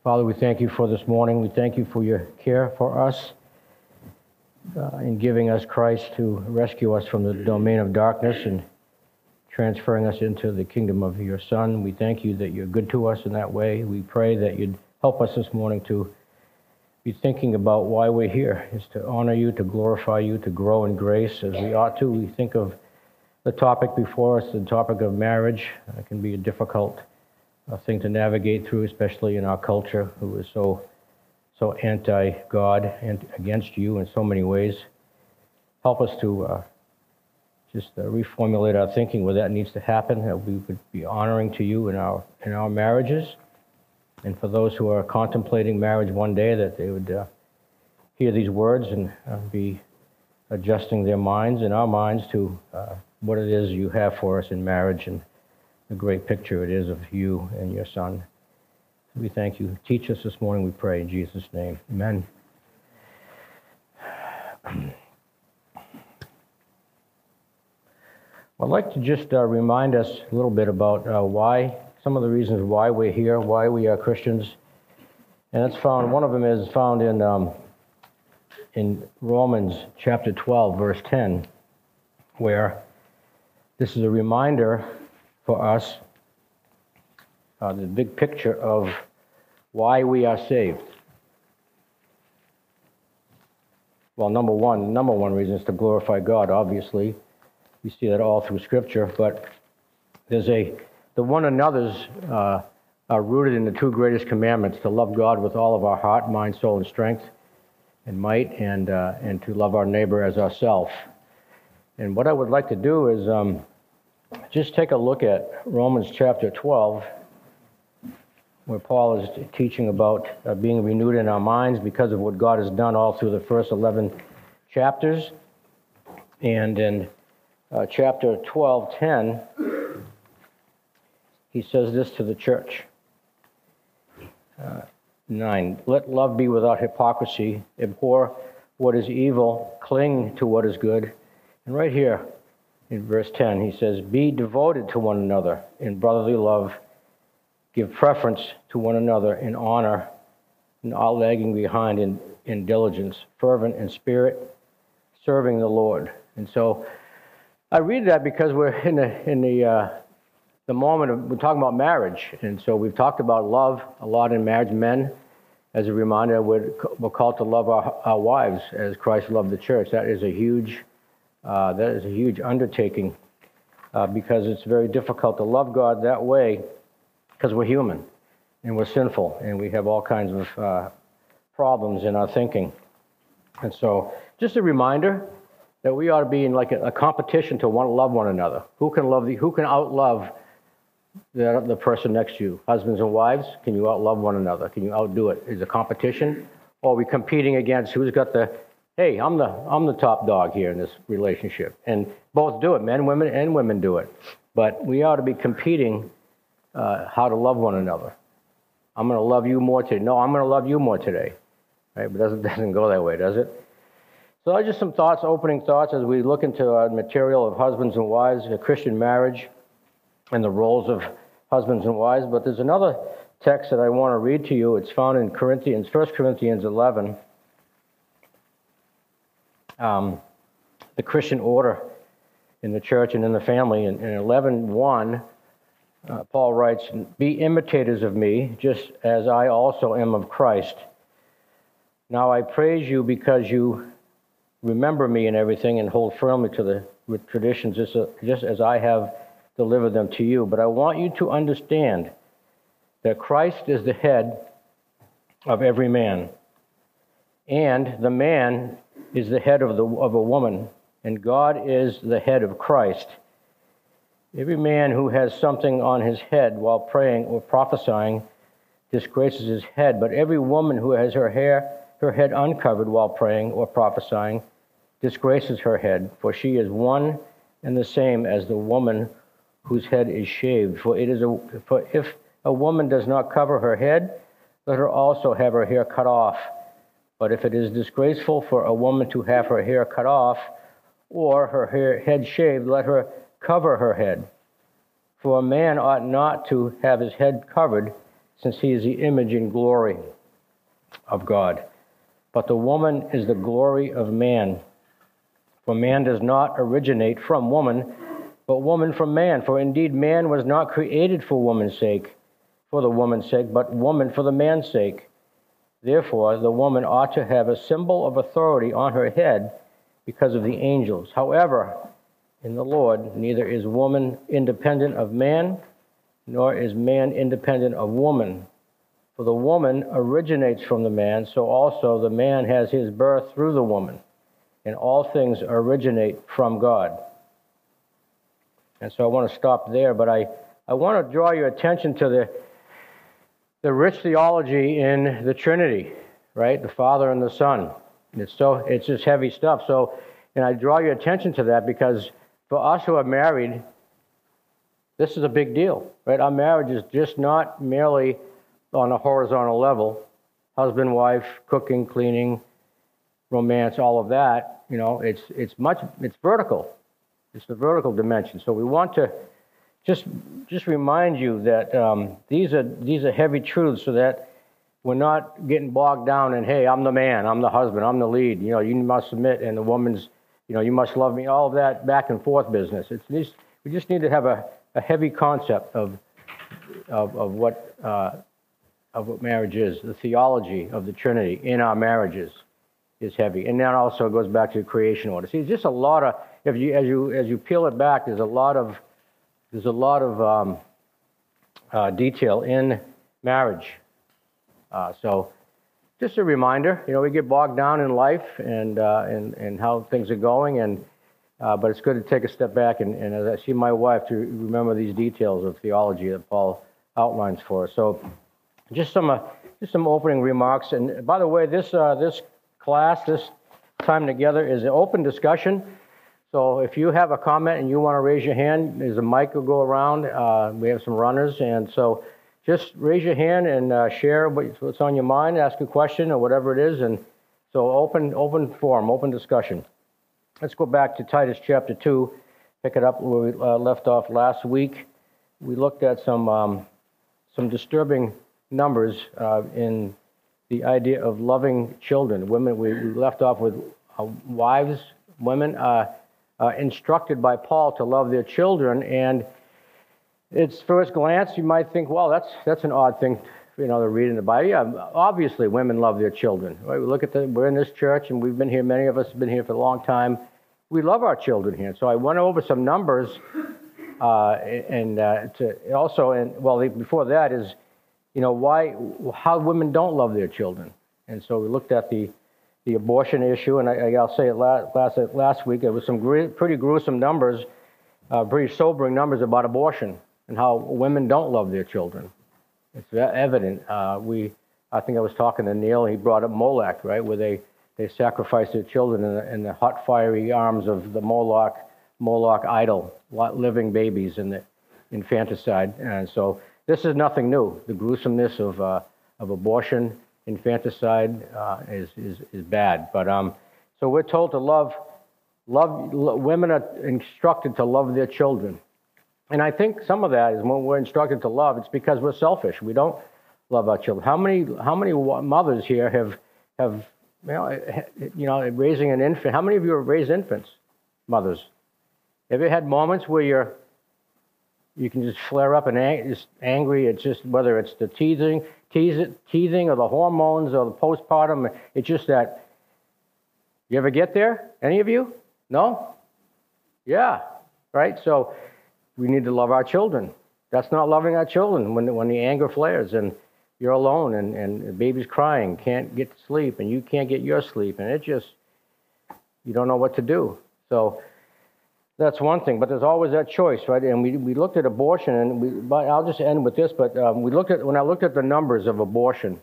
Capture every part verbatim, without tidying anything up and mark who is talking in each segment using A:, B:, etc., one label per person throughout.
A: Father, we thank you for this morning. We thank you for your care for us uh, in giving us Christ to rescue us from the domain of darkness and transferring us into the kingdom of your Son. We thank you that you're good to us in that way. We pray that you'd help us this morning to be thinking about why we're here, is to honor you, to glorify you, to grow in grace as we ought to. We think of the topic before us, the topic of marriage. It can be a difficult uh, thing to navigate through, especially in our culture, who is so so anti-God and against you in so many ways. Help us to uh, just uh, reformulate our thinking where that needs to happen, that we would be honoring to you in our in our marriages. And for those who are contemplating marriage one day, that they would uh, hear these words and uh, be adjusting their minds and our minds to uh, what it is you have for us in marriage and the great picture it is of you and your Son. We thank you. Teach us this morning, we pray, in Jesus' name. Amen. I'd like to just uh, remind us a little bit about uh, why, some of the reasons why we're here, why we are Christians. And it's found, one of them is found in um, in Romans chapter twelve, verse ten, where this is a reminder for us, uh, the big picture of why we are saved. Well, number one, number one reason is to glorify God, obviously. We see that all through Scripture, but there's a, the one another's uh, are rooted in the two greatest commandments, to love God with all of our heart, mind, soul, and strength, and might, and uh, and to love our neighbor as ourself. And what I would like to do is um, just take a look at Romans chapter twelve, where Paul is teaching about uh, being renewed in our minds because of what God has done all through the first eleven chapters. And in uh, chapter twelve ten, he says this to the church. Uh, nine, let love be without hypocrisy. Abhor what is evil. Cling to what is good. And right here, in verse ten, he says, be devoted to one another in brotherly love. Give preference to one another in honor, not lagging behind in, in diligence, fervent in spirit, serving the Lord. And so I read that because we're in the in the uh, the moment of, we're talking about marriage. And so we've talked about love a lot in marriage. Men, as a reminder, we're, we're called to love our, our wives as Christ loved the church. That is a huge Uh, that is a huge undertaking uh, because it's very difficult to love God that way because we're human and we're sinful and we have all kinds of uh, problems in our thinking. And so just a reminder that we ought to be in like a, a competition to want to love one another. Who can love the, who can outlove the, the person next to you? Husbands and wives, can you outlove one another? Can you outdo it? Is it a competition? Or are we competing against who's got the hey, I'm the I'm the top dog here in this relationship? And both do it, men, women, and women do it. But we ought to be competing uh, how to love one another. I'm going to love you more today. No, I'm going to love you more today. Right? But it doesn't, doesn't go that way, does it? So just some thoughts, opening thoughts, as we look into our material of husbands and wives, a Christian marriage, and the roles of husbands and wives. But there's another text that I want to read to you. It's found in Corinthians, First Corinthians eleven. Um, the Christian order in the church and in the family. In, in eleven one, uh, Paul writes, be imitators of me, just as I also am of Christ. Now I praise you because you remember me in everything and hold firmly to the traditions just, uh, just as I have delivered them to you. But I want you to understand that Christ is the head of every man, and the man is the head of the of a woman, and God is the head of Christ. Every man who has something on his head while praying or prophesying disgraces his head, but every woman who has her hair, her head uncovered while praying or prophesying disgraces her head, for she is one and the same as the woman whose head is shaved. For it is a for if a woman does not cover her head, let her also have her hair cut off. But if it is disgraceful for a woman to have her hair cut off or her hair, head shaved, let her cover her head. For a man ought not to have his head covered since he is the image and glory of God. But the woman is the glory of man. For man does not originate from woman, but woman from man. For indeed man was not created for woman's sake, for the woman's sake, but woman for the man's sake. Therefore, the woman ought to have a symbol of authority on her head because of the angels. However, in the Lord, neither is woman independent of man, nor is man independent of woman. For the woman originates from the man, so also the man has his birth through the woman. And all things originate from God. And so I want to stop there, but I, I want to draw your attention to the, the rich theology in the Trinity, right? The Father and the Son. It's so it's just heavy stuff. So, and I draw your attention to that because for us who are married, this is a big deal, right? Our marriage is just not merely on a horizontal level, husband, wife, cooking, cleaning, romance, all of that. You know, it's it's much it's vertical. It's the vertical dimension. So we want to just just remind you that um, these are these are heavy truths, so that we're not getting bogged down in, hey, I'm the man, I'm the husband, I'm the lead. You know, you must submit, and the woman's, you know, you must love me. All of that back and forth business. It's just, we just need to have a, a heavy concept of of of what uh, of what marriage is. The theology of the Trinity in our marriages is heavy, and that also goes back to the creation order. See, it's just a lot of, if you as you as you peel it back, there's a lot of there's a lot of um, uh, detail in marriage. Uh, so, just a reminder, you know, we get bogged down in life and uh, and and how things are going, and uh, but it's good to take a step back and, and as I see my wife, to remember these details of theology that Paul outlines for us. So, just some uh, just some opening remarks. And by the way, this uh, this class, this time together is an open discussion. So if you have a comment and you want to raise your hand, there's a mic will go around. Uh, we have some runners, and so just raise your hand and uh, share what's on your mind, ask a question or whatever it is. And so open open forum, open discussion. Let's go back to Titus chapter two, pick it up where we uh, left off last week. We looked at some um, some disturbing numbers uh, in the idea of loving children. Women, we, we left off with uh, wives, women uh, uh, instructed by Paul to love their children, and it's first glance you might think, well, that's that's an odd thing, you know, to read in the Bible. Yeah, obviously women love their children. Right? We look at the, we're in this church, and we've been here. Many of us have been here for a long time. We love our children here. So I went over some numbers, uh, and uh, to also, and well, before that is, you know, why, how women don't love their children. And so we looked at the, the abortion issue, and I, I'll say it last, last, last week, there was some gr- pretty gruesome numbers, uh, pretty sobering numbers about abortion and how women don't love their children. It's evident. Uh, we, I think I was talking to Neil, he brought up Molech, right, where they, they sacrifice their children in the, in the hot, fiery arms of the Moloch, Moloch idol, living babies in the infanticide. And so this is nothing new. The gruesomeness of uh, of abortion, infanticide uh, is, is is bad. But um, so we're told to love, love. Lo- women are instructed to love their children, and I think some of that is when we're instructed to love, it's because we're selfish. We don't love our children. How many how many mothers here have have you know you know raising an infant? How many of you have raised infants, mothers? Have you had moments where you're You can just flare up and ang- just angry. It's just whether it's the teething, tease, teething, or the hormones, or the postpartum. It's just that. You ever get there? Any of you? No? Yeah. Right. So we need to love our children. That's not loving our children when when the anger flares and you're alone and and the baby's crying, can't get to sleep, and you can't get your sleep, and it just you don't know what to do. So. That's one thing, but there's always that choice, right? And we we looked at abortion, and we. But I'll just end with this. But um, we looked at when I looked at the numbers of abortion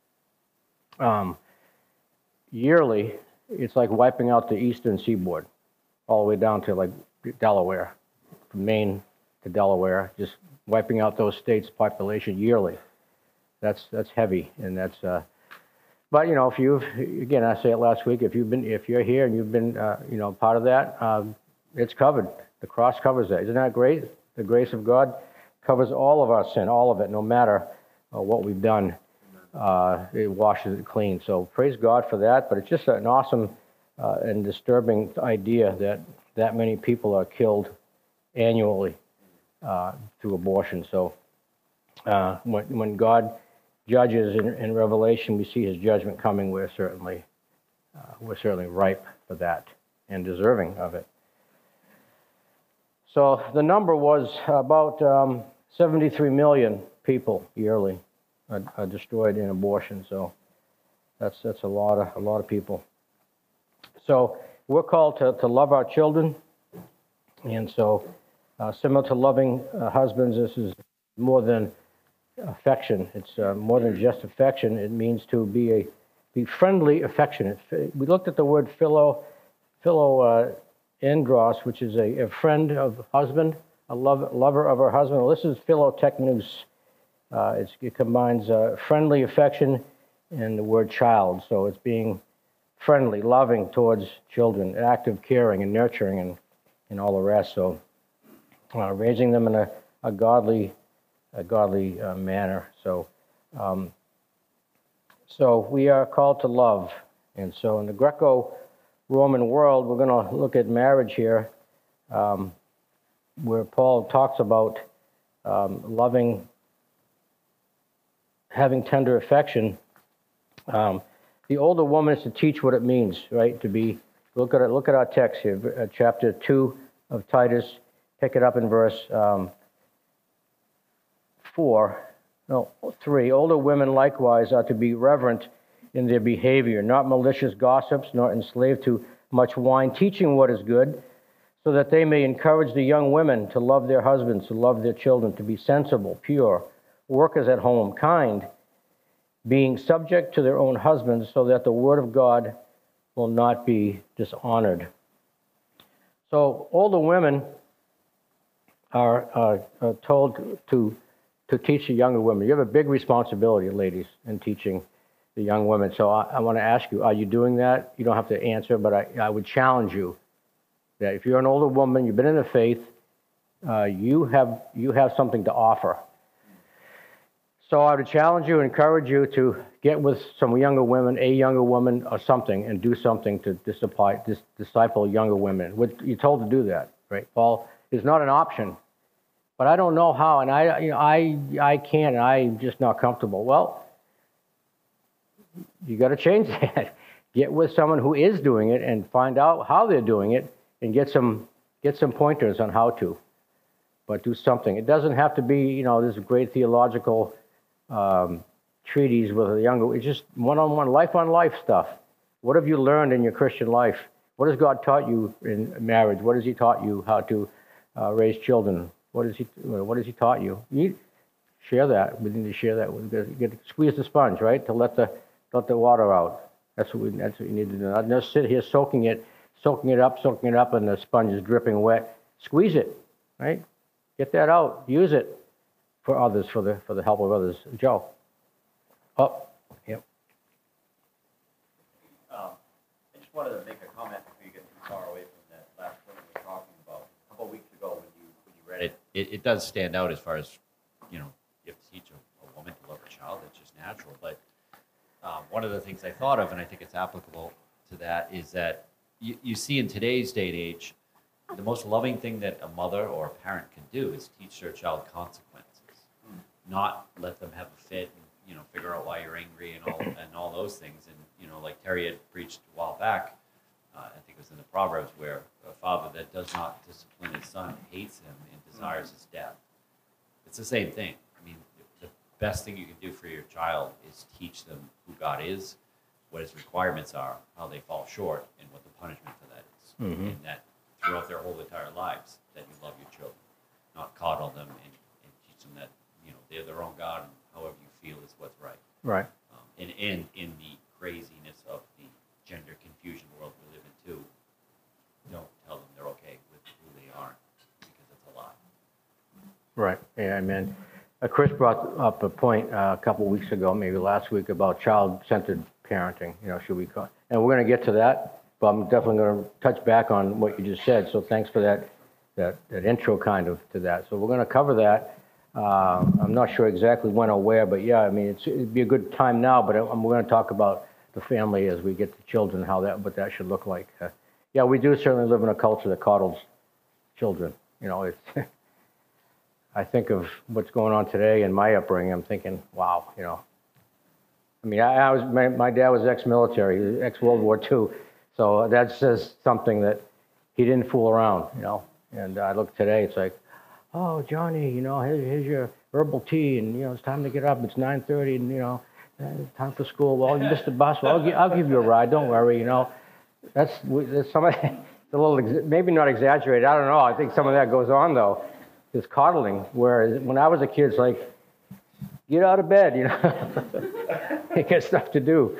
A: um, yearly, it's like wiping out the eastern seaboard, all the way down to like Delaware, from Maine to Delaware, just wiping out those states' population yearly. That's that's heavy, and that's. Uh, but you know, if you've again, I say it last week. If you've been, if you're here and you've been, uh, you know, part of that. Uh, It's covered. The cross covers that. Isn't that great? The grace of God covers all of our sin, all of it, no matter uh, what we've done, uh, it washes it clean. So praise God for that. But it's just an awesome uh, and disturbing idea that that many people are killed annually uh, through abortion. So uh, when, when God judges in, in Revelation, we see his judgment coming. We're certainly, uh, we're certainly ripe for that and deserving of it. So the number was about um, seventy-three million people yearly are, are destroyed in abortion. So that's that's a lot of a lot of people. So we're called to, to love our children, and so uh, similar to loving uh, husbands, this is more than affection. It's uh, more than just affection. It means to be a be friendly, affectionate. We looked at the word philo, philo uh, andros, which is a, a friend of husband, a love, lover of her husband. Well, this is philotechnus. Uh, it's, it combines uh, friendly affection and the word child. So it's being friendly, loving towards children, active caring and nurturing and, and all the rest. So uh, raising them in a, a godly a godly uh, manner. So, um, so we are called to love. And so in the Greco-Roman world, we're going to look at marriage here, um, where Paul talks about um, loving, having tender affection. Um, the older woman is to teach what it means, right? To be, look at it, look at our text here, uh, chapter two of Titus, pick it up in verse um, Four, no, three. Older women likewise are to be reverent in their behavior, not malicious gossips, nor enslaved to much wine, teaching what is good, so that they may encourage the young women to love their husbands, to love their children, to be sensible, pure, workers at home, kind, being subject to their own husbands, so that the word of God will not be dishonored. So older women are, uh, are told to to teach the younger women. You have a big responsibility, ladies, in teaching the young women. So I, I want to ask you, are you doing that? You don't have to answer, but I, I would challenge you that if you're an older woman, you've been in the faith, uh, you have you have something to offer. So I would challenge you, encourage you to get with some younger women, a younger woman or something, and do something to disciple, disciple younger women. You're told to do that, right? Paul is not an option. But I don't know how, and I, you know, I, I can't, and I'm just not comfortable. Well, you got to change that. Get with someone who is doing it, and find out how they're doing it, and get some, get some pointers on how to. But do something. It doesn't have to be, you know, this great theological um, treatise with a younger. It's just one-on-one, life-on-life stuff. What have you learned in your Christian life? What has God taught you in marriage? What has He taught you how to uh, raise children? What has he? What has he taught you? You share that. We need to share that. We get, squeeze the sponge, right, to let the let the water out. That's what we. That's what you need to do. Not just sit here soaking it, soaking it up, soaking it up, and the sponge is dripping wet. Squeeze it, right? Get that out. Use it for others, for the for the help of others. Joe. Oh, yep.
B: Um, I just wanted to make a comment before you get too far away from that last point we were talking about. A couple of weeks ago, when you when you read it, it, it does stand out as far as, you know, you have to teach a, a woman to love her child. It's just natural. But um, one of the things I thought of, and I think it's applicable to that, is that you, you see in today's day and age, the most loving thing that a mother or a parent can do is teach their child consequences, mm. not let them have a fit and, you know, figure out why you're angry and all and all those things. And, you know, like Terry had preached a while back, uh, I think it was in the Proverbs, where a father that does not discipline his son hates him and desires mm. his death. It's the same thing. I mean, the best thing you can do for your child is teach them who God is, what his requirements are, how they fall short, and what the punishment for that is. Mm-hmm. And that throughout their whole entire lives, that you love your children, not coddle them and, and teach them that, you know, they're their own God and however you feel is what's right.
A: Right.
B: Um, and, and in the craziness of the gender confusion world we live in too, don't tell them they're okay with who they aren't, because it's a lie.
A: Right. Yeah, I mean, uh, Chris brought up a point uh, a couple weeks ago, maybe last week, about child-centered parenting. You know, should we call? And we're going to get to that. But I'm definitely going to touch back on what you just said. So thanks for that, that, that intro kind of to that. So we're going to cover that. Uh, I'm not sure exactly when or where, but yeah, I mean, it's, it'd be a good time now, but I'm, we're going to talk about the family as we get to children, how that, what that should look like. Uh, yeah, we do certainly live in a culture that coddles children. You know, it's, I think of what's going on today in my upbringing, I'm thinking, wow, you know. I mean, I, I was, my, my dad was ex-military, ex-World War Two, so that says something that he didn't fool around, you know. And I look today, it's like, oh, Johnny, you know, here's, here's your herbal tea, and, you know, it's time to get up. It's nine thirty, and, you know, it's time for school. Well, you missed the bus. Well, I'll, gi- I'll give you a ride. Don't worry, you know. That's, that's some of it's a little, ex- maybe not exaggerated. I don't know. I think some of that goes on, though, this coddling, whereas when I was a kid, it's like, get out of bed, you know. You got stuff to do.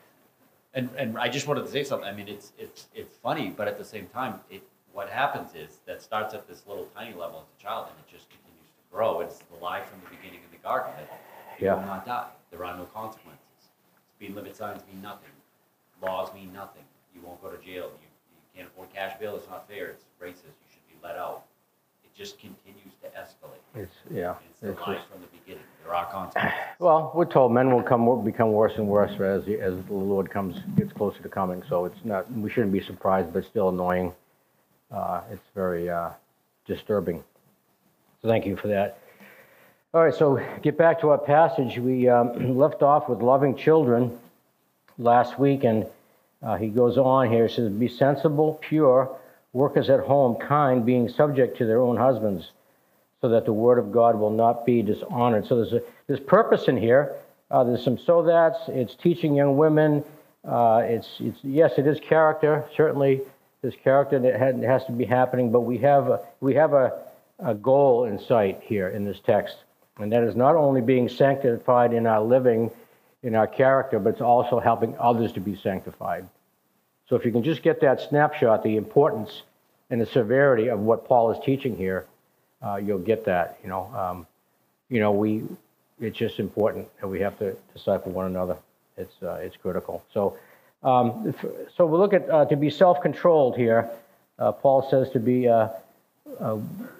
B: And and I just wanted to say something. I mean, it's it's it's funny, but at the same time, it what happens is that starts at this little tiny level as a child, and it just continues to grow. It's the lie from the beginning in the garden that you
A: Yeah.
B: will not die. There are no consequences. Speed limit signs mean nothing. Laws mean nothing. You won't go to jail. You you can't afford cash bail. It's not fair. It's racist. You should be let out. It just continues to escalate.
A: It's, yeah.
B: It's the
A: It's
B: lie
A: just-
B: from the beginning. There are consequences.
A: Well, we're told men will come become worse and worse as the, as the Lord comes gets closer to coming. So it's not, we shouldn't be surprised, but still annoying. Uh, it's very uh, disturbing. So thank you for that. All right, so get back to our passage. We um, left off with loving children last week, and uh, he goes on here. He says, "Be sensible, pure, workers at home, kind, being subject to their own husbands, so that the word of God will not be dishonored." So there's a, there's purpose in here. Uh, there's some so that's. It's teaching young women. Uh, it's it's yes, it is character. Certainly, there's character that had, has to be happening. But we have a, we have a, a goal in sight here in this text, and that is not only being sanctified in our living, in our character, but it's also helping others to be sanctified. So if you can just get that snapshot, the importance and the severity of what Paul is teaching here, Uh, you'll get that, you know. Um, you know, we, it's just important that we have to disciple one another. It's, uh, it's critical. So, um, if, so we look at, uh, to be self-controlled here. Uh, Paul says to be, uh, uh,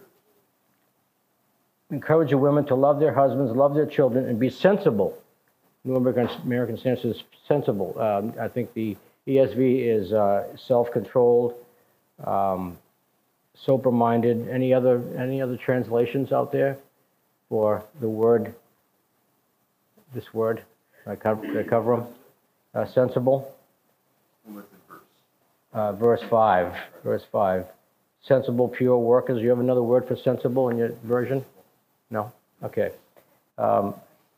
A: encourage your women to love their husbands, love their children, and be sensible. New American, American Standard says sensible. Um, I think the E S V is uh, self-controlled. Um, sober-minded. Any other any other translations out there for the word? This word, I cover, I cover them. Uh, sensible. Uh, verse five. Verse five. Sensible, pure workers. You have another word for sensible in your version? No. Okay. Um,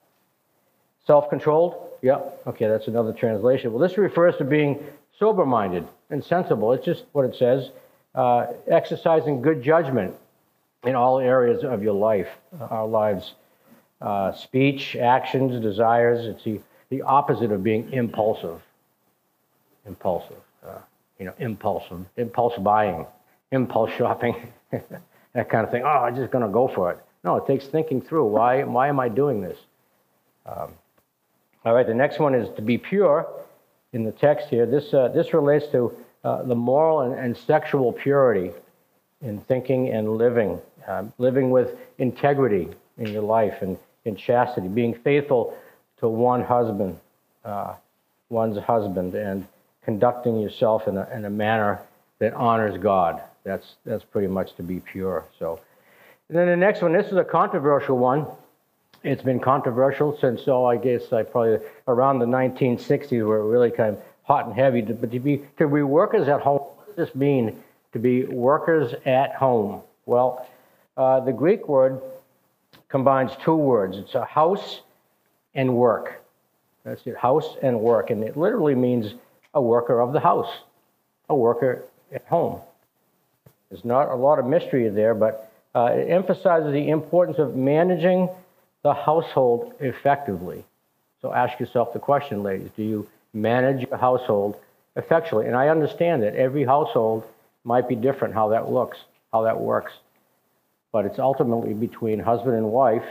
A: self-controlled. Yeah. Okay, that's another translation. Well, this refers to being sober-minded and sensible. It's just what it says. Uh, exercising good judgment in all areas of your life, our lives. Uh, speech, actions, desires. It's the, the opposite of being impulsive. Impulsive. Uh, you know, impulsive. Impulse buying. Impulse shopping. That kind of thing. Oh, I'm just going to go for it. No, it takes thinking through. Why, why am I doing this? Um, all right, the next one is to be pure in the text here. This, uh, this relates to Uh, the moral and, and sexual purity in thinking and living, uh, living with integrity in your life and in chastity, being faithful to one husband, uh, one's husband, and conducting yourself in a, in a manner that honors God. That's that's pretty much to be pure. So, and then the next one. This is a controversial one. It's been controversial since, oh, I guess I probably around the nineteen sixties, where it really kind of hot and heavy. But to be to be workers at home, what does this mean? To be workers at home. Well, uh, the Greek word combines two words. It's a house and work. That's it, house and work, and it literally means a worker of the house, a worker at home. There's not a lot of mystery there, but uh, it emphasizes the importance of managing the household effectively. So ask yourself the question, ladies, do you manage your household effectively? And I understand that every household might be different, how that looks, how that works. But it's ultimately between husband and wife,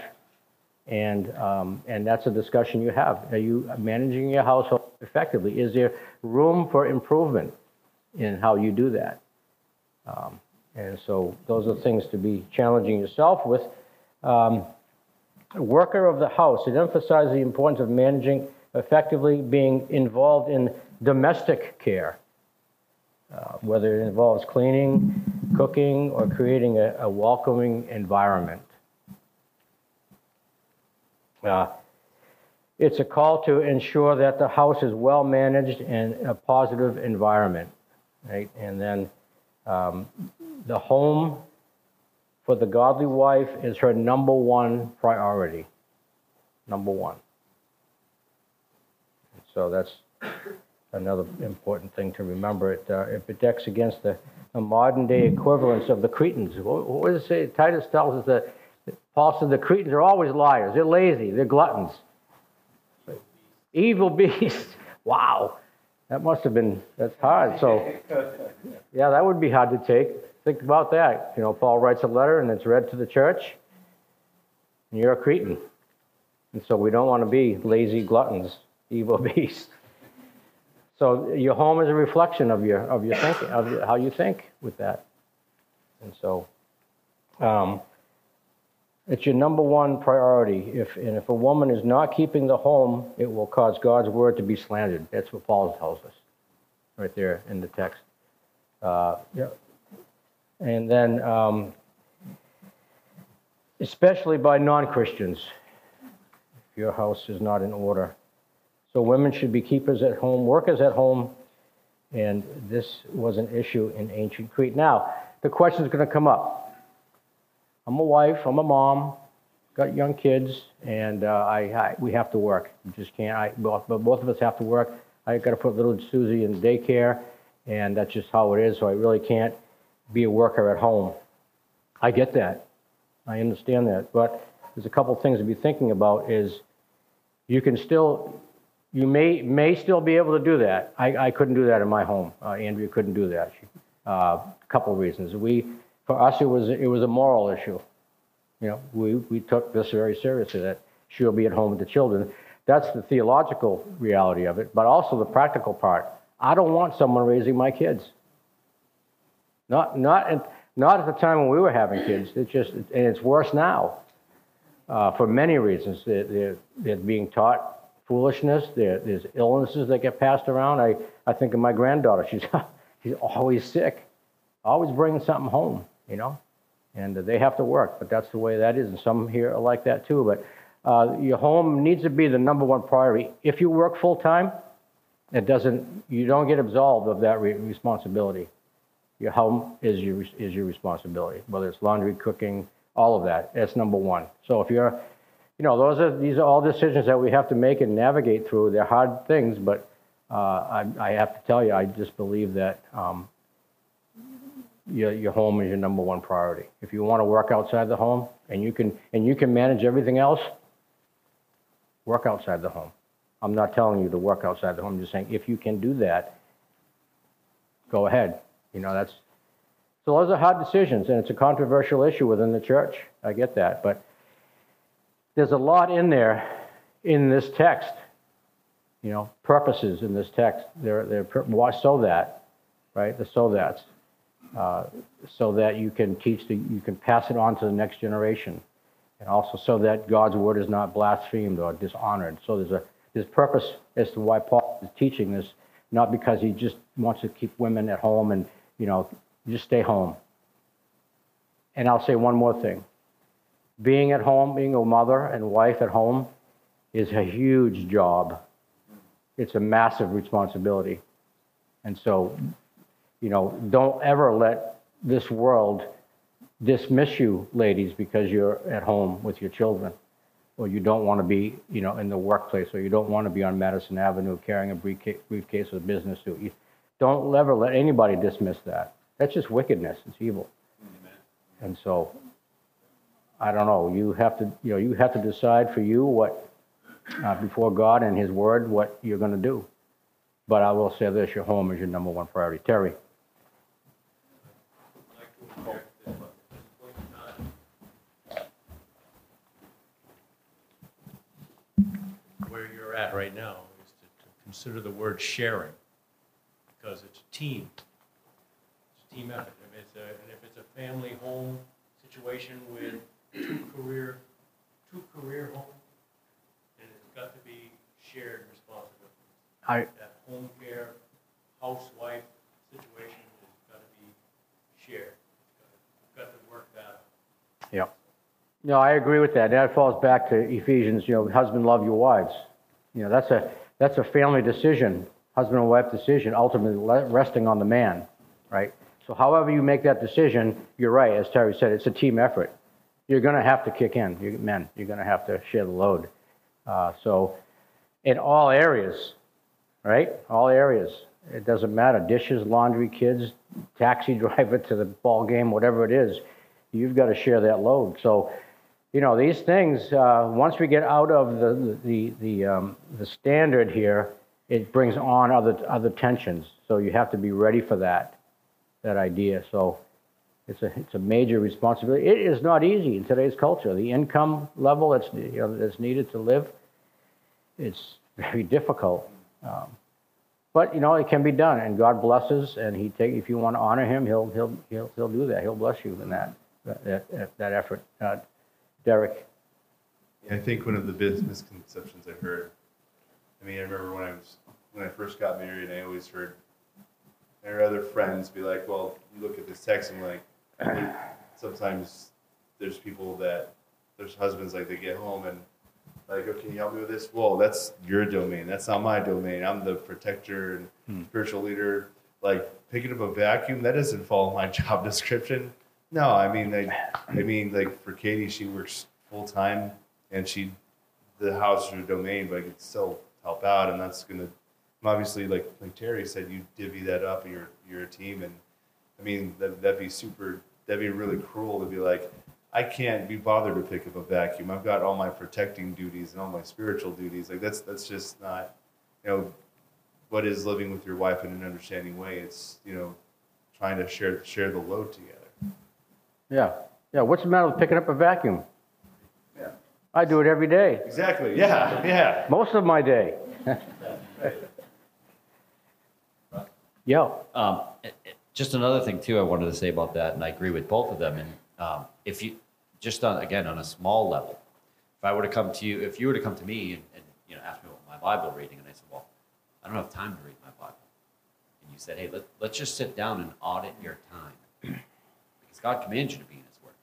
A: and um, and that's a discussion you have. Are you managing your household effectively? Is there room for improvement in how you do that? Um, and so those are things to be challenging yourself with. Um, worker of the house. It emphasizes the importance of managing effectively, being involved in domestic care, uh, whether it involves cleaning, cooking, or creating a, a welcoming environment. Uh, it's a call to ensure that the house is well managed and a positive environment, right? And then um, the home for the godly wife is her number one priority. Number one. So that's another important thing to remember. It, uh, it protects against the, the modern day equivalence of the Cretans. What, what does it say? Titus tells us that Paul said the Cretans are always liars. They're lazy. They're gluttons. Evil beasts. Wow. That must have been, that's hard. So, yeah, that would be hard to take. Think about that. You know, Paul writes a letter and it's read to the church, and you're a Cretan. And so we don't want to be lazy gluttons, evil beasts. So your home is a reflection of your of your thinking, of your, how you think with that. And so um, it's your number one priority. If and if a woman is not keeping the home, it will cause God's word to be slandered. That's what Paul tells us, right there in the text. Uh, yeah. And then, um, especially by non-Christians, if your house is not in order. So women should be keepers at home, workers at home, and this was an issue in ancient Crete. Now, the question is going to come up. I'm a wife, I'm a mom, got young kids, and uh, I, I we have to work. We just can't, I, both, but both of us have to work. I got to put little Susie in daycare, and that's just how it is, so I really can't be a worker at home. I get that. I understand that. But there's a couple things to be thinking about is you can still, you may may still be able to do that. I, I couldn't do that in my home. Uh, Andrea couldn't do that. She, uh, a couple of reasons. We, for us, it was it was a moral issue. You know, we, we took this very seriously, that she'll be at home with the children. That's the theological reality of it, but also the practical part. I don't want someone raising my kids. Not not at, not at the time when we were having kids. It's just, and it's worse now uh, for many reasons. They're, they're, they're being taught foolishness. There, there's illnesses that get passed around. I, I think of my granddaughter. She's she's always sick, always bringing something home, you know. And they have to work, but that's the way that is. And some here are like that too. But uh, your home needs to be the number one priority. If you work full time, it doesn't. You don't get absolved of that re- responsibility. Your home is your is your responsibility, whether it's laundry, cooking, all of that. That's number one. So if you're, you know, those are these are all decisions that we have to make and navigate through. They're hard things, but uh, I, I have to tell you, I just believe that um, your your home is your number one priority. If you want to work outside the home and you can and you can manage everything else, work outside the home. I'm not telling you to work outside the home. I'm just saying if you can do that, go ahead. You know, that's, so those are hard decisions, and it's a controversial issue within the church. I get that, but there's a lot in there in this text, you know, purposes in this text. They're, they're, why so that, right, the so that's, uh, so that you can teach, the, you can pass it on to the next generation, and also so that God's word is not blasphemed or dishonored. So there's a there's purpose as to why Paul is teaching this, not because he just wants to keep women at home and, you know, just stay home. And I'll say one more thing. Being at home, being a mother and wife at home is a huge job. It's a massive responsibility. And so, you know, don't ever let this world dismiss you, ladies, because you're at home with your children, or you don't want to be, you know, in the workplace, or you don't want to be on Madison Avenue carrying a briefcase, briefcase with a business suit. You don't ever let anybody dismiss that. That's just wickedness. It's evil. Amen. And so, I don't know. You have to, you know, you have to decide for you what, uh, before God and His Word, what you're going to do. But I will say this: your home is your number one priority. Terry.
C: Where you're at right now is to, to consider the word sharing, because it's a team. It's a team effort. If it's a, and if it's a family home situation with two career, two-career home, and it's got to be shared responsibility.
A: I,
C: That home care, housewife situation has got to be shared. It's got to, got to work that out.
A: yeah. No, I agree with that. That falls back to Ephesians, you know, husband, love your wives. You know, that's a, that's a family decision, husband and wife decision, ultimately resting on the man, right? So however you make that decision, you're right, as Terry said, it's a team effort. You're going to have to kick in, you men. You're going to have to share the load. Uh, so in all areas, right? All areas. It doesn't matter. Dishes, laundry, kids, taxi driver to the ball game, whatever it is, you've got to share that load. So, you know, these things, uh, once we get out of the the the um, the standard here, it brings on other other tensions. So you have to be ready for that. That idea. So it's a it's a major responsibility. It is not easy in today's culture. The income level that's you know that's needed to live, it's very difficult. Um, but you know it can be done, and God blesses. And He take if you want to honor Him, He'll He'll He'll He'll do that. He'll bless you in that that that, that effort. Uh, Derek.
D: I think one of the biggest misconceptions I heard. I mean, I remember when I was when I first got married, I always heard. Or other friends be like, well, you look at this text and like, sometimes there's people that, there's husbands like they get home and like, oh, can you help me with this? Well, that's your domain. That's not my domain. I'm the protector and hmm. spiritual leader. Like picking up a vacuum, that doesn't follow my job description. No, I mean, like, I mean, like for Katie, she works full time and she, the house is her domain, but I can still help out, and that's gonna. Obviously, like like Terry said, you divvy that up, and you're you're a team, and I mean that that'd be super. That'd be really cruel to be like, I can't be bothered to pick up a vacuum. I've got all my protecting duties and all my spiritual duties. Like that's that's just not, you know, what is living with your wife in an understanding way. It's you know, trying to share share the load together.
A: Yeah, yeah. What's the matter with picking up a vacuum?
D: Yeah,
A: I do it every day.
D: Exactly. Yeah, yeah.
A: Most of my day. Yeah.
B: Um, it- it- just another thing too, I wanted to say about that, and I agree with both of them. And um, if you just on again on a small level, if I were to come to you, if you were to come to me and, and you know ask me about my Bible reading, and I said, well, I don't have time to read my Bible, and you said, hey, let, let's just sit down and audit your time, because God commands you to be in His Word.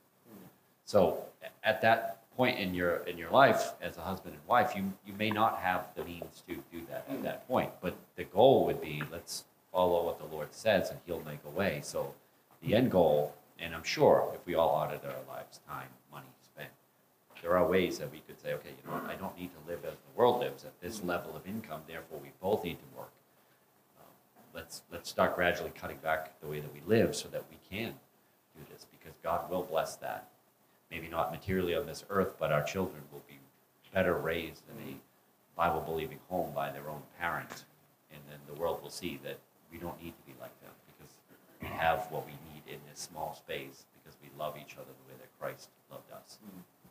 B: So at that point in your in your life as a husband and wife, you you may not have the means to do that at that point, but the goal would be let's follow what the Lord says, and He'll make a way. So the end goal, and I'm sure if we all audit our lives, time, money spent, there are ways that we could say, okay, you know what, I don't need to live as the world lives at this level of income, therefore we both need to work. Um, let's let's start gradually cutting back the way that we live so that we can do this, because God will bless that. Maybe not materially on this earth, but our children will be better raised in a Bible-believing home by their own parent, and then the world will see that we don't need to be like them, because we have what we need in this small space, because we love each other the way that Christ loved us.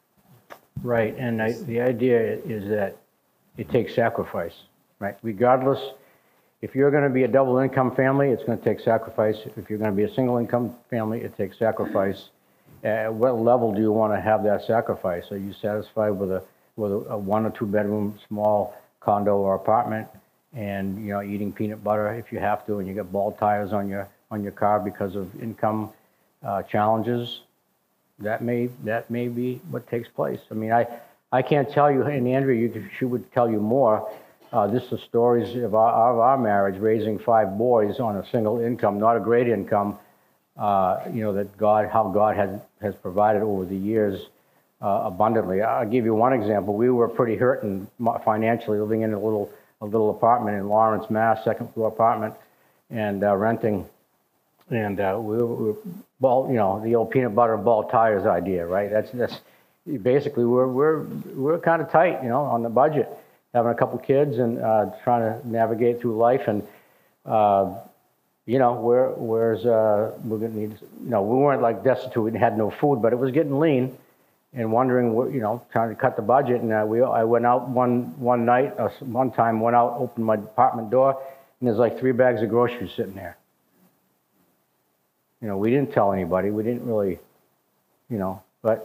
A: Right, and I, the idea is that it takes sacrifice, right? Regardless, if you're going to be a double income family, it's going to take sacrifice. If you're going to be a single income family, it takes sacrifice. At what level do you want to have that sacrifice? Are you satisfied with a with a, a one or two bedroom small condo or apartment, and you know eating peanut butter if you have to, and you get bald tires on your on your car because of income uh, challenges? That may that may be what takes place. I mean, I I can't tell you, and Andrea, you could, she would tell you more. Uh, this is stories of our, of our marriage, raising five boys on a single income, not a great income. Uh, you know that God, how God has has provided over the years uh, abundantly. I'll give you one example. We were pretty hurting financially, living in a little a little apartment in Lawrence, Mass, second floor apartment, and uh, renting. And uh, we were, well, you know, the old peanut butter and ball tires idea, right? That's that's basically we're we're we're kind of tight, you know, on the budget, having a couple kids and uh, trying to navigate through life, and uh, you know, where where's uh, we're gonna need, you know, we weren't like destitute, we had no food, but it was getting lean, and wondering, you know, trying to cut the budget. And uh, we I went out one one night, uh, one time went out, opened my apartment door, and there's like three bags of groceries sitting there. You know, we didn't tell anybody. We didn't really, you know, but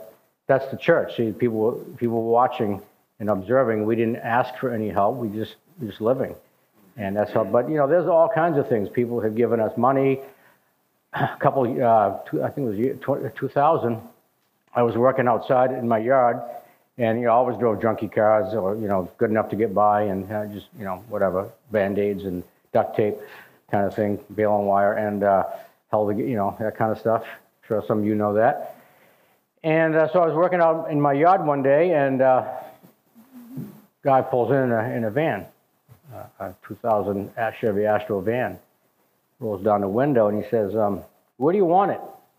A: that's the church. See, people, people watching and observing. We didn't ask for any help. We just, we just living. And that's how, but you know, there's all kinds of things. People have given us money. A couple, uh, two, I think it was year, two thousand, I was working outside in my yard, and you know, I always drove junky cars, or you know, good enough to get by, and uh, just you know, whatever, band-aids and duct tape, kind of thing, baling wire, and uh, held, you know, that kind of stuff. I'm sure some of you know that. And uh, so I was working out in my yard one day, and uh, guy pulls in in a, in a van. Uh, a two thousand Chevy Astro van, rolls down the window, and he says, um, where do you want it?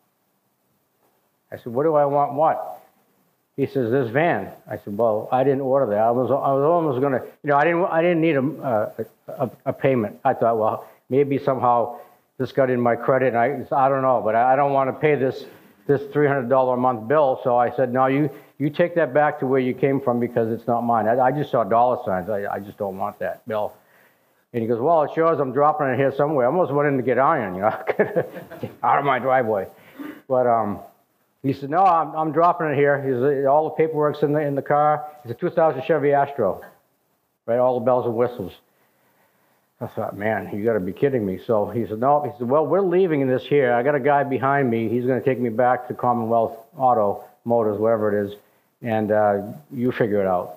A: I said, what do I want what? He says, this van. I said, well, I didn't order that. I was, I was almost going to, you know, I didn't, I didn't need a, a, a payment. I thought, well, maybe somehow this got in my credit, and I, I don't know, but I, I don't want to pay this, this three hundred dollars a month bill. So I said, no, you, you take that back to where you came from because it's not mine. I, I just saw dollar signs. I, I just don't want that bill. And he goes, well, it's yours. I'm dropping it here somewhere. I almost went in to get iron, you know, out of my driveway. But um, he said, no, I'm, I'm dropping it here. He said, all the paperwork's in the, in the car. It's a two thousand Chevy Astro, right? All the bells and whistles. I thought, man, you got to be kidding me. So he said, no. He said, well, we're leaving in this here. I got a guy behind me. He's going to take me back to Commonwealth Auto Motors, wherever it is, and uh, you figure it out.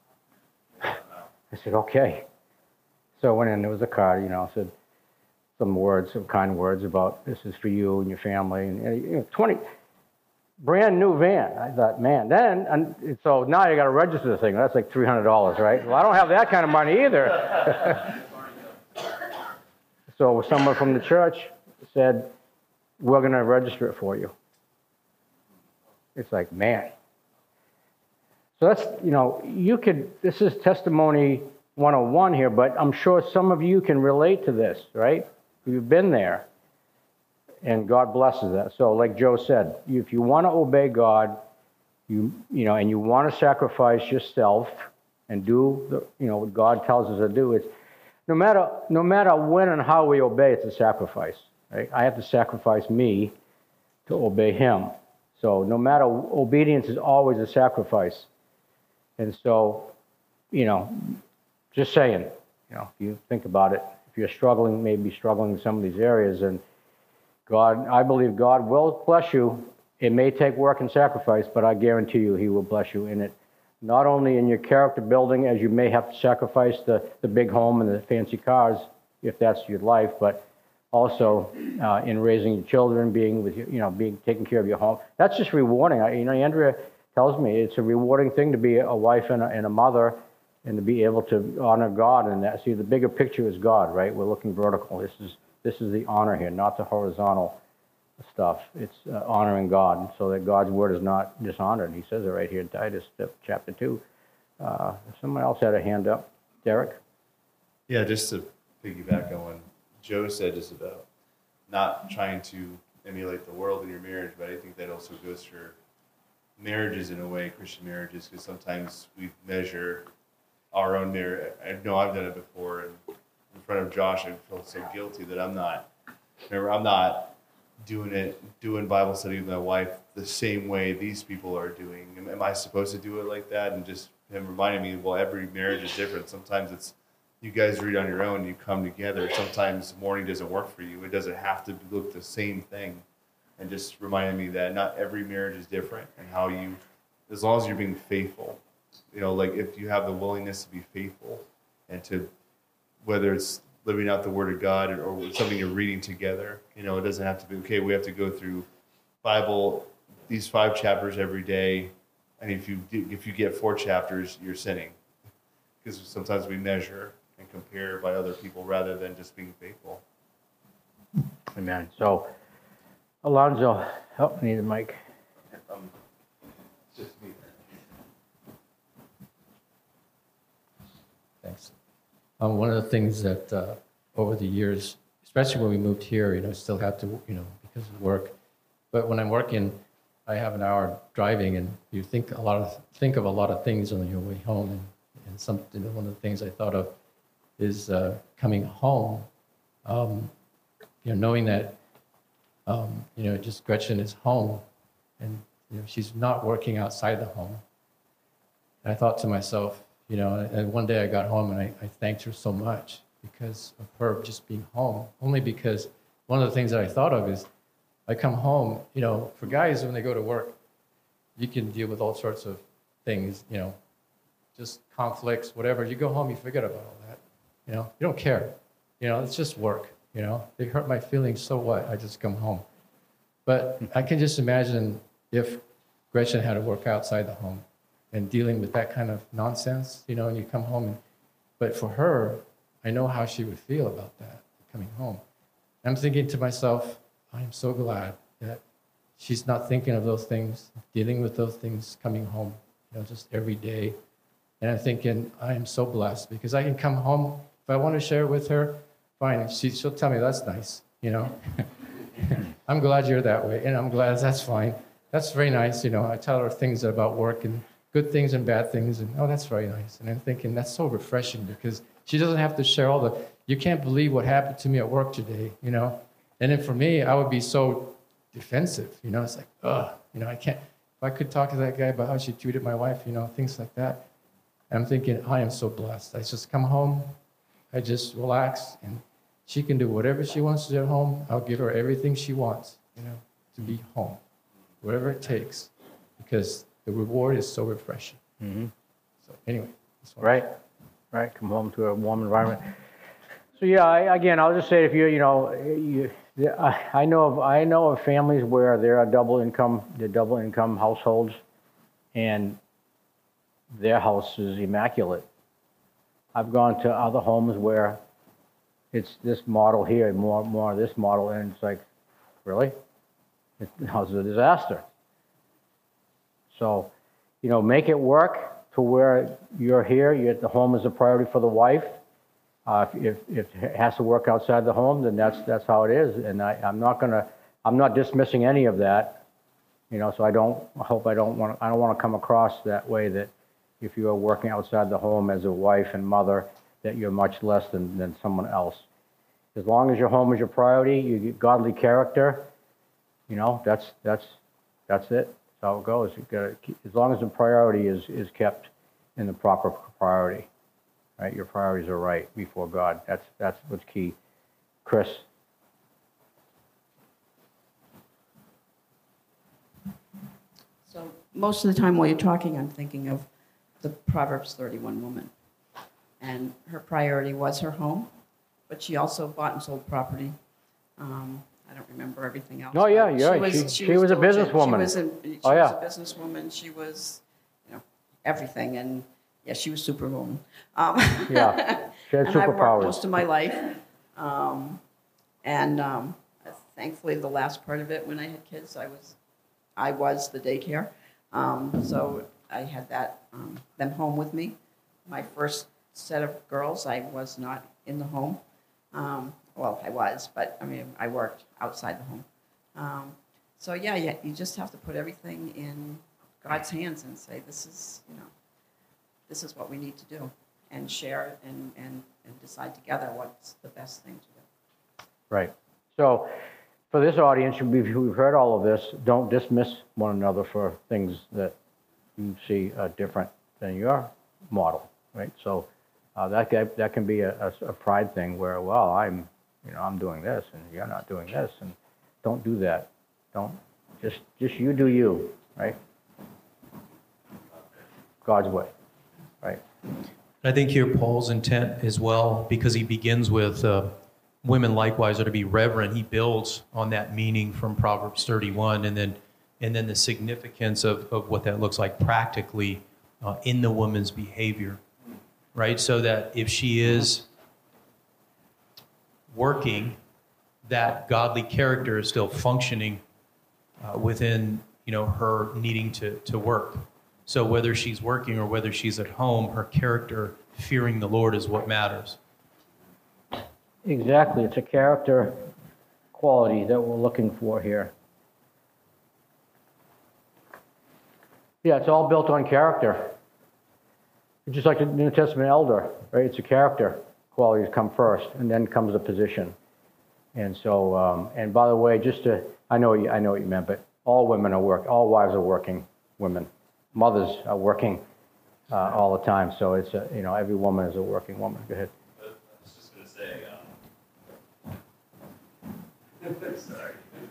A: I said, okay. So I went in. There was a card, you know, said some words, some kind words about this is for you and your family, and, and you know, twenty brand new van. I thought, man, then and so now you got to register the thing. That's like three hundred dollars, right? Well, I don't have that kind of money either. So someone from the church said, we're going to register it for you. It's like, man. So that's, you know, you could, this is testimony one oh one here, but I'm sure some of you can relate to this, right? You've been there, and God blesses that. So like Joe said, if you want to obey God, you, you know, and you want to sacrifice yourself and do, the, you know, what God tells us to do, it's, No matter, no matter when and how we obey, it's a sacrifice. Right? I have to sacrifice me to obey Him. So no matter, obedience is always a sacrifice. And so, you know, just saying, you know, if you think about it, if you're struggling, maybe struggling in some of these areas, and God, I believe God will bless you. It may take work and sacrifice, but I guarantee you He will bless you in it. Not only in your character building, as you may have to sacrifice the, the big home and the fancy cars, if that's your life, but also uh, in raising your children, being with you, you know, being taking care of your home. That's just rewarding. I, you know, Andrea tells me it's a rewarding thing to be a wife and a, and a mother, and to be able to honor God in that. See, the bigger picture is God, right? We're looking vertical. This is this is the honor here, not the horizontal stuff. It's uh, honoring God, so that God's word is not dishonored. He says it right here in Titus chapter two. Uh, someone else had a hand up. Derek?
D: Yeah, just to piggyback on what Joe said, just about not trying to emulate the world in your marriage, but I think that also goes for marriages in a way, Christian marriages, because sometimes we measure our own marriage. I know I've done it before, and in front of Josh, I feel so guilty that I'm not, remember, I'm not doing it, doing Bible study with my wife the same way these people are doing. Am, am I supposed to do it like that? And just him reminding me, well, every marriage is different. Sometimes it's, you guys read on your own, you come together. Sometimes morning doesn't work for you. It doesn't have to look the same thing. And just reminding me that not every marriage is different, and how you, as long as you're being faithful, you know, like if you have the willingness to be faithful and to, whether it's living out the Word of God or something you're reading together. You know, it doesn't have to be, okay, we have to go through Bible, these five chapters every day, and if you do, if you get four chapters, you're sinning. Because sometimes we measure and compare by other people rather than just being faithful.
A: Amen. So, Alonzo, help me, the mic.
D: Um, it's just me.
E: Thanks. Um, one of the things that uh, over the years, especially when we moved here, you know, still have to, you know, because of work. But when I'm working, I have an hour driving, and you think a lot of think of a lot of things on your way home. And, and some, you know, one of the things I thought of is uh, coming home. Um, you know, knowing that, um, you know, just Gretchen is home, and You know, she's not working outside the home. And I thought to myself, you know, and one day I got home and I, I thanked her so much because of her just being home. Only because one of the things that I thought of is I come home, you know, for guys when they go to work, you can deal with all sorts of things, you know, just conflicts, whatever. You go home, you forget about all that. You know, you don't care. You know, it's just work, you know. They hurt my feelings, so what? I just come home. But I can just imagine if Gretchen had to work outside the home and dealing with that kind of nonsense, you know, and you come home. And, but for her, I know how she would feel about that, coming home. I'm thinking to myself, I am so glad that she's not thinking of those things, dealing with those things coming home, you know, just every day. And I'm thinking, I am so blessed because I can come home. If I want to share with her, fine. She, she'll tell me that's nice, you know. I'm glad you're that way, and I'm glad that's fine. That's very nice, you know. I tell her things about work and good things and bad things, and oh, that's very nice. And I'm thinking that's so refreshing because she doesn't have to share all the, you can't believe what happened to me at work today, you know. And then for me, I would be so defensive, you know. It's like, ugh, you know, I can't, if I could talk to that guy about how she treated my wife, you know, things like that. I'm thinking, I am so blessed. I just come home, I just relax, and she can do whatever she wants to do at home. I'll give her everything she wants, you know, to be home, whatever it takes, because the reward is so refreshing.
A: Mm-hmm.
E: So anyway. That's what
A: Right, right, come home to a warm environment. So yeah, I, again, I'll just say if you, you know, you, I, I know of, I know of families where there are double income, they're double income households, and their house is immaculate. I've gone to other homes where it's this model here, more more of this model, and it's like, really? It, it's a disaster. So, you know, make it work to where you're here. You're, the home is a priority for the wife. Uh, if, if if it has to work outside the home, then that's that's how it is. And I, I'm not gonna, I'm not dismissing any of that. You know, so I don't. I hope I don't want. I don't want to come across that way that if you are working outside the home as a wife and mother, that you're much less than, than someone else. As long as your home is your priority, you get godly character, you know, that's that's that's it. That's how it goes. You gotta keep, as long as the priority is, is kept in the proper priority, right? Your priorities are right before God. That's that's what's key. Chris.
F: So most of the time while you're talking, I'm thinking of the Proverbs thirty-one woman. And her priority was her home, but she also bought and sold property. Um, I don't remember everything else.
A: Oh, yeah,
F: but
A: you're
F: she
A: right.
F: was,
A: She- she was a
F: diligent.
A: businesswoman.
F: She was a, she
A: Oh, yeah.
F: was a businesswoman. She was, you know, everything. And yeah, she was superwoman. Um,
A: Yeah, she had
F: and I've worked
A: superpowers.
F: most of my life. Um, and um, thankfully, the last part of it, when I had kids, I was, I was the daycare. Um, so I had that um, them home with me. My first set of girls, I was not in the home. Um, well, I was, but I mean, I worked outside the home. Um, so yeah, yeah, you just have to put everything in God's hands and say, this is, you know, this is what we need to do, and share it and, and, and decide together what's the best thing to do.
A: Right. So for this audience, we've, we've heard all of this. Don't dismiss one another for things that you see uh, different than your model, right? So uh, that can, that can be a, a, a pride thing where, well, I'm, you know, I'm doing this and you're not doing this, and don't do that. Don't just just you do you, right? God's way, right?
G: I think here Paul's intent as well, because he begins with uh, women likewise are to be reverent. He builds on that meaning from Proverbs thirty-one, and then and then the significance of, of what that looks like practically uh, in the woman's behavior, right? So that if she is working, that godly character is still functioning uh, within, you know, her needing to, to work. So whether she's working or whether she's at home, her character, fearing the Lord, is what matters.
A: Exactly. It's a character quality that we're looking for here. Yeah, it's all built on character. It's just like the New Testament elder, right? It's a character qualities come first, and then comes the position. And so, um, and by the way, just to, I know, you, I know what you meant, but all women are work, all wives are working women. Mothers are working uh, all the time. So it's, a, you know, every woman is a working woman. Go ahead.
H: I was just going to say, um, sorry.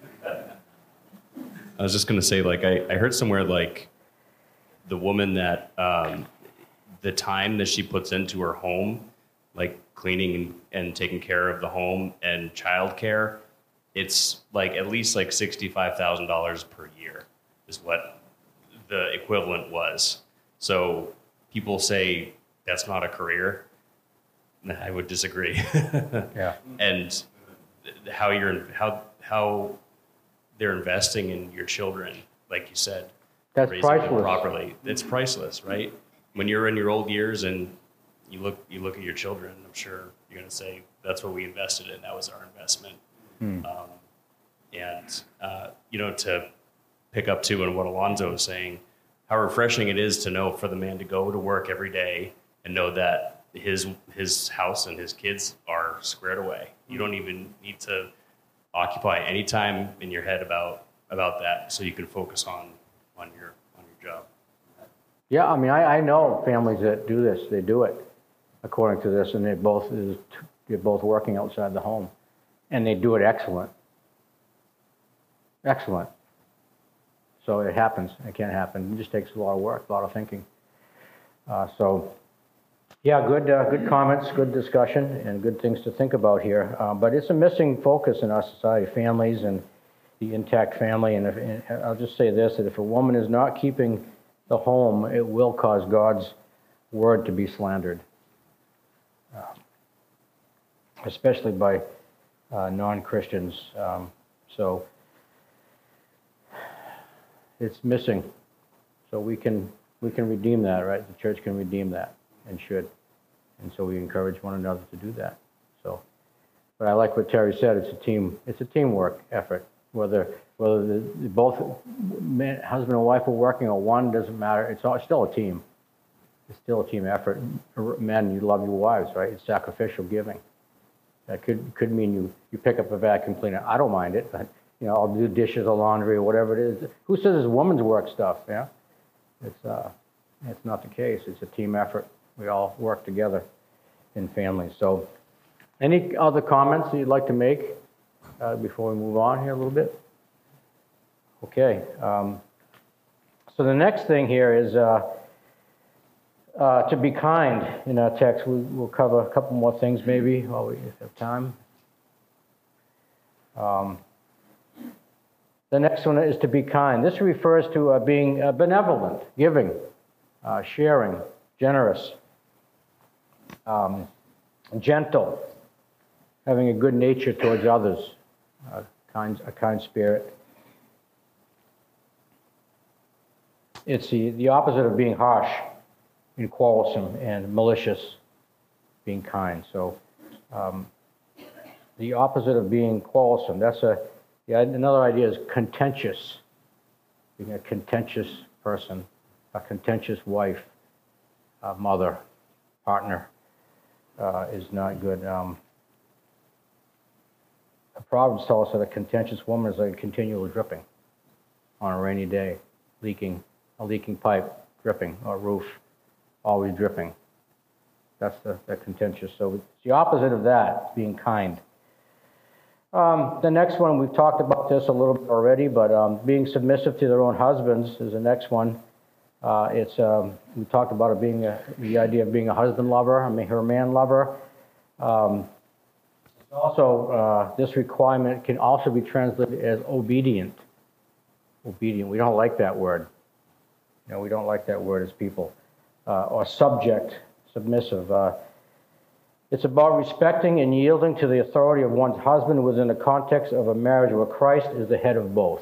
H: I was just going to say, like, I, I heard somewhere, like, the woman that, um, the time that she puts into her home, like cleaning and, and taking care of the home and childcare, it's like at least like sixty-five thousand dollars per year is what the equivalent was. So people say that's not a career. I would disagree.
A: Yeah.
H: And how you're how how they're investing in your children, like you said,
A: That's
H: raising them
A: priceless.
H: properly. It's priceless, right? When you're in your old years and you look you look at your children, I'm sure you're going to say that's what we invested in. That was our investment.
A: Hmm.
H: Um, and uh, you know, to pick up to on what Alonzo was saying, how refreshing it is to know for the man to go to work every day and know that his his house and his kids are squared away. You don't even need to occupy any time in your head about about that, so you can focus on on your on your job.
A: Yeah, I mean, I, I know families that do this. They do it according to this, and they both is they're both working outside the home, and they do it excellent. Excellent. So it happens. It can happen. It just takes a lot of work, a lot of thinking. Uh, so, yeah, good, uh, good comments, good discussion, and good things to think about here. Uh, but it's a missing focus in our society: families and the intact family. And, if, and I'll just say this: that if a woman is not keeping the home, it will cause God's word to be slandered, uh, especially by uh, non-Christians. Um, so it's missing. So we can we can redeem that, right? The church can redeem that and should. And so we encourage one another to do that. So, but I like what Terry said. It's a team. It's a teamwork effort. Whether whether the, the both man, husband and wife are working or one, doesn't matter. It's, all, it's still a team. It's still a team effort. Men, you love your wives, right? It's sacrificial giving. That could could mean you you pick up a vacuum cleaner. I don't mind it, but you know, I'll do dishes or laundry or whatever it is. Who says it's woman's work stuff? Yeah, it's uh, it's not the case. It's a team effort. We all work together in families. So, any other comments that you'd like to make uh, before we move on here a little bit? Okay. Um, so the next thing here is uh, uh, to be kind in our text. We, we'll cover a couple more things maybe while we have time. Um, the next one is to be kind. This refers to uh, being uh, benevolent, giving, uh, sharing, generous, um, gentle, having a good nature towards others, uh, kind, a kind spirit. It's the, the opposite of being harsh and quarrelsome and malicious, being kind. So um, the opposite of being quarrelsome, that's a, yeah, another idea is contentious, being a contentious person, a contentious wife, a mother, partner uh, is not good. Um, the Proverbs tell us that a contentious woman is like a continual dripping on a rainy day, leaking, a leaking pipe, dripping, or roof, always dripping. That's the, the contentious. So it's the opposite of that, being kind. Um, the next one, we've talked about this a little bit already, but um, being submissive to their own husbands is the next one. Uh, it's um, we talked about it being a, the idea of being a husband lover, I mean, her man lover. Um, also, uh, this requirement can also be translated as obedient. Obedient. We don't like that word. You know, we don't like that word as people. Uh, or subject, submissive. Uh, it's about respecting and yielding to the authority of one's husband within the context of a marriage where Christ is the head of both.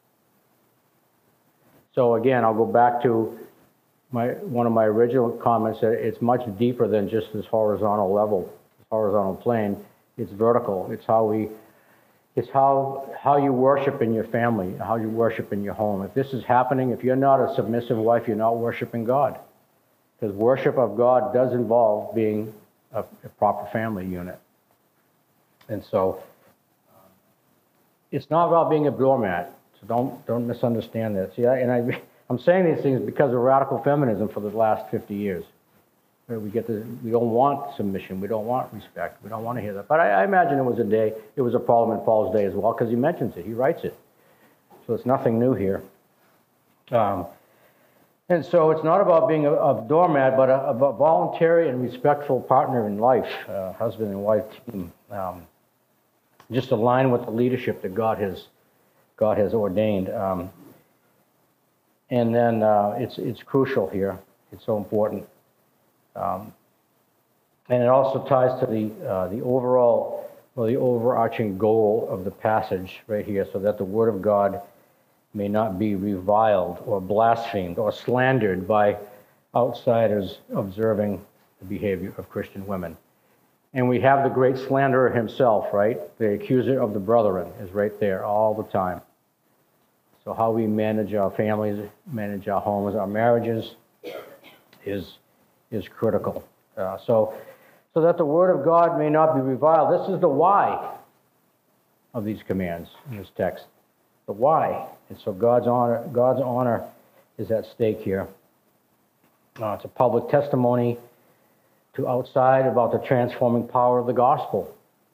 A: So again, I'll go back to my one of my original comments that it's much deeper than just this horizontal level, this horizontal plane. It's vertical. It's how we, it's how how you worship in your family, how you worship in your home. If this is happening, if you're not a submissive wife, you're not worshiping God. Because worship of God does involve being a, a proper family unit. And so, it's not about being a doormat So don't, don't misunderstand that. See, I, and I, I'm saying these things because of radical feminism for the last fifty years. Where we get the, we don't want submission, we don't want respect, we don't want to hear that. But I, I imagine it was a day, it was a problem in Paul's day as well, because he mentions it, he writes it. So it's nothing new here. Um, and so it's not about being a, a doormat, but a, a voluntary and respectful partner in life, uh, husband and wife team. Um, just align with the leadership that God has, God has ordained. Um, and then uh, it's, it's crucial here, it's so important. Um, and it also ties to the, uh, the overall, well, the overarching goal of the passage right here, so that the Word of God may not be reviled or blasphemed or slandered by outsiders observing the behavior of Christian women. And we have the great slanderer himself, right? The accuser of the brethren is right there all the time. So how we manage our families, manage our homes, our marriages is, is critical. Uh, so, so that the Word of God may not be reviled. This is the why of these commands in this text. The why. And so God's honor, God's honor is at stake here. Uh, it's a public testimony to outside about the transforming power of the gospel.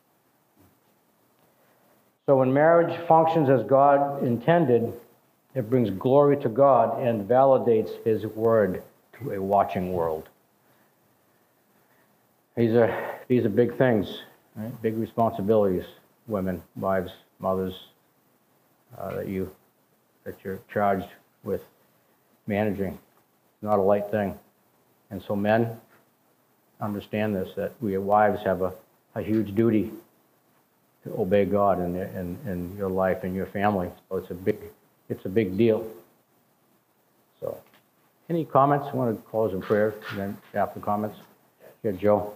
A: So when marriage functions as God intended, it brings glory to God and validates His word to a watching world. These are, these are big things, right? Big responsibilities, women, wives, mothers, uh, that you that you're charged with managing. It's not a light thing. And so men, understand this, that we wives have a, a huge duty to obey God in, in, in your life and your family. So it's a big, it's a big deal. So, any comments? I want to close in prayer and then after comments. Yeah, Joe.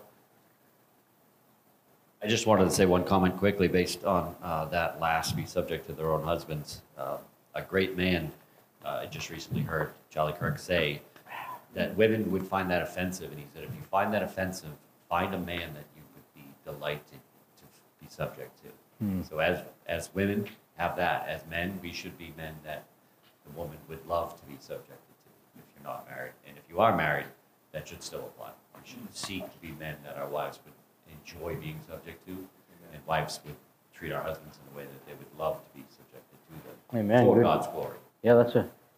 B: I just wanted to say one comment quickly based on uh, that last, be subject to their own husbands. Uh, a great man, uh, I just recently heard Charlie Kirk say that women would find that offensive. And he said, if you find that offensive, find a man that you would be delighted to be subject to. Hmm. So as, as women have that, as men, we should be men that the woman would love to be subjected to if you're not married. And if you are married, that should still apply. We should seek to be men that our wives would enjoy being subject to, and wives would treat our husbands in a way that they would love to be subjected to them.
A: Amen.
B: For
A: Good.
B: God's glory.
A: Yeah, that's a